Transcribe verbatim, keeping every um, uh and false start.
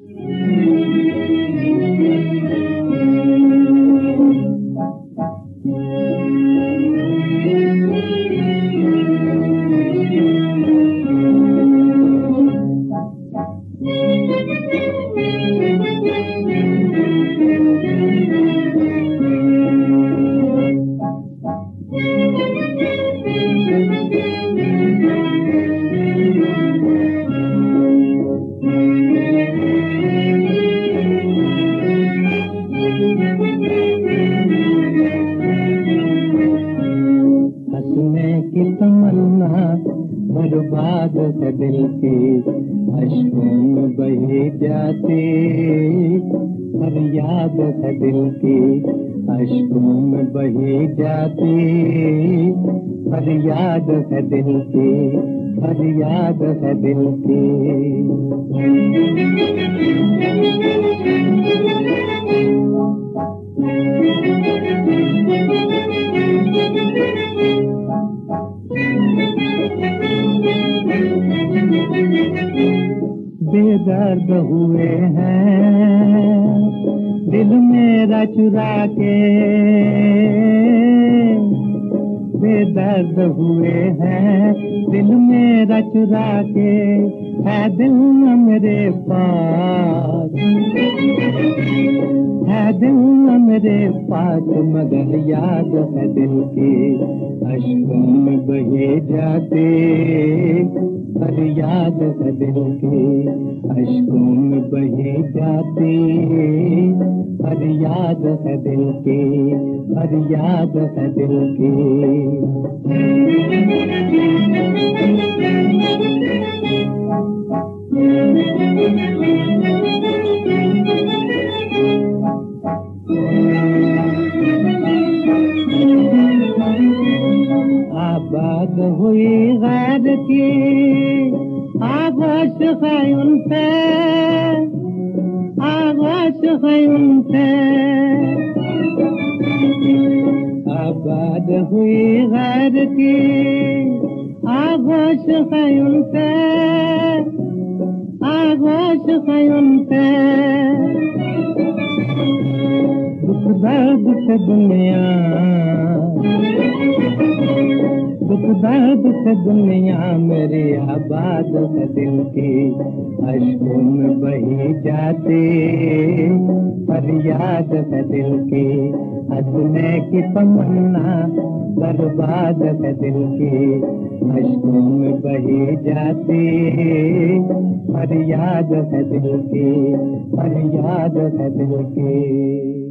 बर्बाद है दिल की अश्कों में बहे जाते, फरियाद है दिल की अश्कों में बहे जाते, फरियाद है दिल की, फरियाद है दिल की। बेदर्द हुए हैं दिल मेरा चुरा के, बेदर्द हुए हैं दिल मेरा चुरा के, है दिल न मेरे पास, है दिल न मेरे पास, मगर याद है दिल की अश्कों में बहे जाते, फरियाद है दिल की अश्कों में बहे जाते, फरियाद है दिल की, फरियाद है दिल की। आबाद हुई गैर की आगोश है उनसे, आगोश है उनसे, आबाद हुई गैर की आगोश है उनसे, आगोश है उनसे। दुख दर्द से दुनिया, दुख दर्द से दुनिया मेरी आबाद है दिल की अश्कों में बही जाते, फरियाद है दिल की हंसने की तमन्ना, बर्बाद है दिल की अश्कों में बही जाते, फरियाद है दिल की, फरियाद है दिल की।